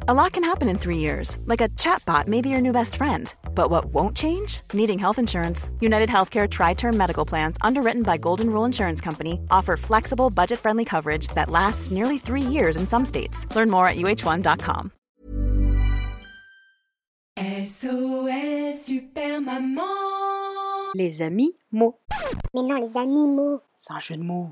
A lot can happen in 3 years, like a chatbot may be your new best friend. But what won't change? Needing health insurance. United Healthcare Tri-Term Medical Plans, underwritten by Golden Rule Insurance Company, offer flexible, budget-friendly coverage that lasts nearly 3 years in some states. Learn more at uh1.com. SOS Super Maman. Les amis mots. Mais non, les animaux. C'est un jeu de mots.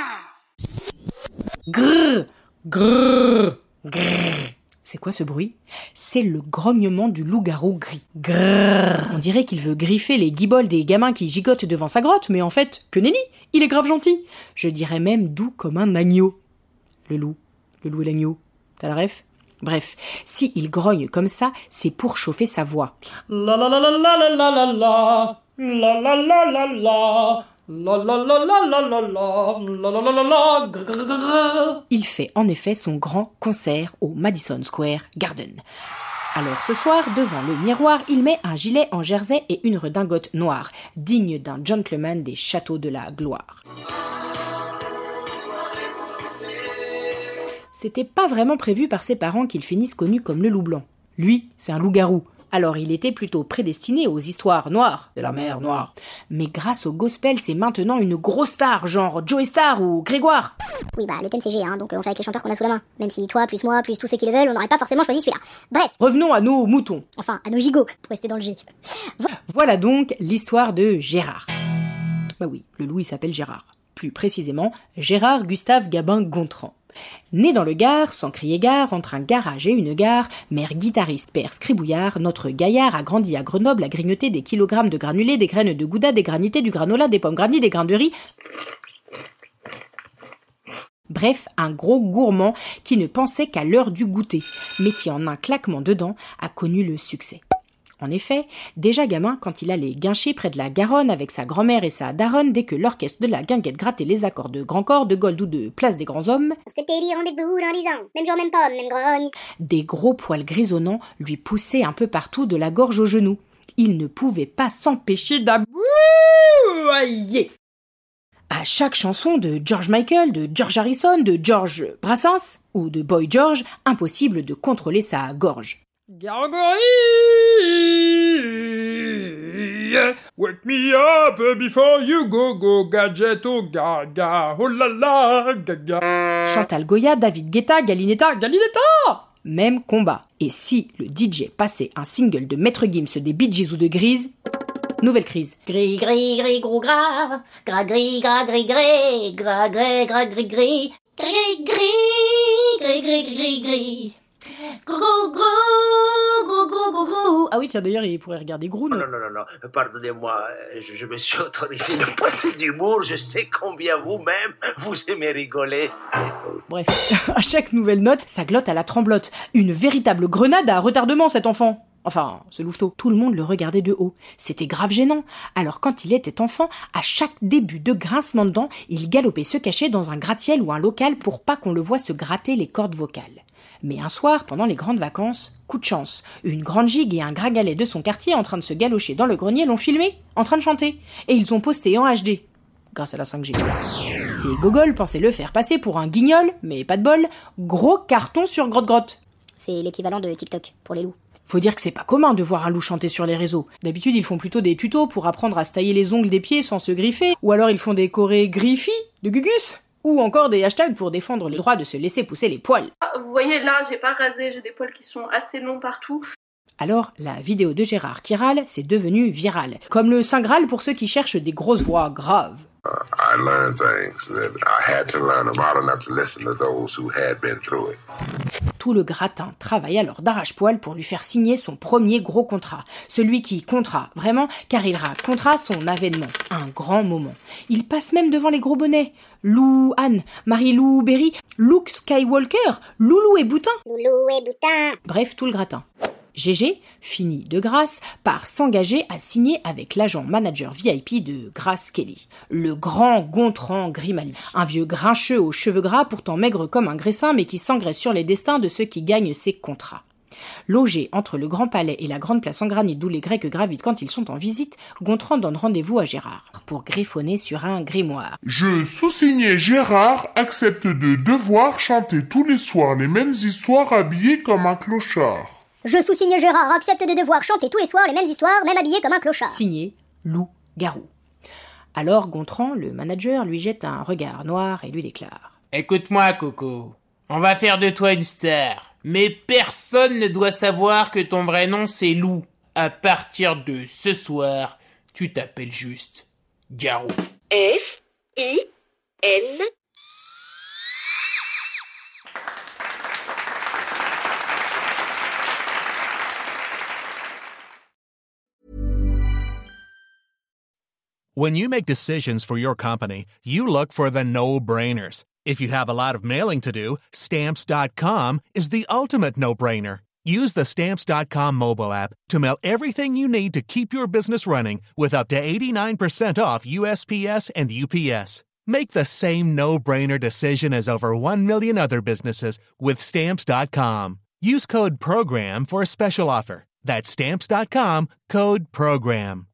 Grrr, grrr, grrr. C'est quoi ce bruit ? C'est le grognement du loup-garou gris. Grrr. On dirait qu'il veut griffer les guibolles des gamins qui gigotent devant sa grotte, mais en fait, que nenni, il est grave gentil. Je dirais même doux comme un agneau. Le loup et l'agneau. T'as la ref ? Bref, si il grogne comme ça, c'est pour chauffer sa voix. La la la la la la la la la la la la la la. La la la la la la la la la la la la. Il fait en effet son grand concert au Madison Square Garden. Alors ce soir, devant le miroir, il met un gilet en jersey et une redingote noire, digne d'un gentleman des châteaux de la gloire. C'était pas vraiment prévu par ses parents qu'il finisse connu comme le loup blanc. Lui, c'est un loup-garou. Alors il était plutôt prédestiné aux histoires noires de la mer Noire. Mais grâce au gospel, c'est maintenant une grosse star, genre Joey Starr ou Grégoire. Oui, bah le thème c'est G, donc on fait avec les chanteurs qu'on a sous la main. Même si toi, plus moi, plus tous ceux qui le veulent, on n'aurait pas forcément choisi celui-là. Bref. Revenons à nos moutons. Enfin, à nos gigots, pour rester dans le G. Voilà donc l'histoire de Gérard. Bah oui, le loup il s'appelle Gérard. Plus précisément, Gérard Gustave Gabin Gontran. Né dans le Gard, sans crier gare, entre un garage et une gare, mère guitariste, père scribouillard, notre gaillard a grandi à Grenoble à grignoter des kilogrammes de granulés, des graines de gouda, des granités, du granola, des pommes grandies, des grains de riz. Bref, un gros gourmand qui ne pensait qu'à l'heure du goûter, mais qui en un claquement de dents a connu le succès. En effet, déjà gamin, quand il allait guincher près de la Garonne avec sa grand-mère et sa daronne, dès que l'orchestre de la guinguette grattait les accords de Grand Corps, de Gold ou de Place des Grands Hommes, On s'était dit rendez-vous dans 10 ans, même jour, même pomme, même grogne. des gros poils grisonnants lui poussaient un peu partout de la gorge aux genoux. Il ne pouvait pas s'empêcher d'aboyer. À chaque chanson de George Michael, de George Harrison, de George Brassens ou de Boy George, impossible de contrôler sa gorge. Gargoyle, wake me up before you go gadget, oh gaga, oh la la, gaga. Chantal Goya, David Guetta, Galinetta. Même combat. Et si le DJ passait un single de Maître Gims, des Bee Gees ou de Grease, nouvelle crise. Gris, gris, gris, gros, gras, gras, gris, gras, gris, gris, gras, gris, gras, gris, gris, gris, gris, gris, gris, gris, gris. Gros, gros. Ah oui, tiens, d'ailleurs, il pourrait regarder Grou, non ? Non, pardonnez-moi, je me suis autorisé une pointe d'humour, je sais combien vous-même, vous aimez rigoler. Bref, à chaque nouvelle note, ça glotte à la tremblote. Une véritable grenade à retardement, cet enfant. Enfin, ce louveteau. Tout le monde le regardait de haut. C'était grave gênant. Alors quand il était enfant, à chaque début de grincement de dents, il galopait se cacher dans un gratte-ciel ou un local pour pas qu'on le voie se gratter les cordes vocales. Mais un soir, pendant les grandes vacances, coup de chance, une grande gigue et un gringalet de son quartier en train de se galocher dans le grenier l'ont filmé, en train de chanter. Et ils ont posté en HD, grâce à la 5G. Ces gogoles pensaient le faire passer pour un guignol, mais pas de bol, gros carton sur grotte-grotte. C'est l'équivalent de TikTok pour les loups. Faut dire que c'est pas commun de voir un loup chanter sur les réseaux. D'habitude, ils font plutôt des tutos pour apprendre à se tailler les ongles des pieds sans se griffer, ou alors ils font des chorés griffis de Gugus, ou encore des hashtags pour défendre le droit de se laisser pousser les poils. Vous voyez là, j'ai pas rasé, j'ai des poils qui sont assez longs partout. Alors, la vidéo de Gérard qui râle, c'est devenu virale. Comme le Saint Graal pour ceux qui cherchent des grosses voix graves. I learned things that I had to learn. I'm old enough to listen to those who had been through it. Tout le gratin travaille alors d'arrache-poil pour lui faire signer son premier gros contrat. Celui qui comptera, vraiment, car il racontera son avènement. Un grand moment. Il passe même devant les gros bonnets. Lou Anne, Marie-Lou Berry, Luke Skywalker, Loulou et Boutin. Loulou et Boutin. Bref, tout le gratin. Gégé finit de grâce par s'engager à signer avec l'agent manager VIP de Grace Kelly, le grand Gontran Grimaldi, un vieux grincheux aux cheveux gras pourtant maigre comme un graissin mais qui s'engraisse sur les destins de ceux qui gagnent ses contrats. Logé entre le Grand Palais et la Grande Place en granit d'où les Grecs gravitent quand ils sont en visite, Gontran donne rendez-vous à Gérard pour griffonner sur un grimoire. Je, sous-signé Gérard, accepte de devoir chanter tous les soirs les mêmes histoires habillé comme un clochard. Je, sous-signé Gérard, accepte de devoir chanter tous les soirs les mêmes histoires, même habillé comme un clochard. Signé Loup-Garou. Alors Gontran, le manager, lui jette un regard noir et lui déclare: Écoute-moi, Coco. On va faire de toi une star. Mais personne ne doit savoir que ton vrai nom c'est Lou. À partir de ce soir, tu t'appelles juste Garou. F-I-N. When you make decisions for your company, you look for the no-brainers. If you have a lot of mailing to do, Stamps.com is the ultimate no-brainer. Use the Stamps.com mobile app to mail everything you need to keep your business running with up to 89% off USPS and UPS. Make the same no-brainer decision as over 1 million other businesses with Stamps.com. Use code PROGRAM for a special offer. That's Stamps.com, code PROGRAM.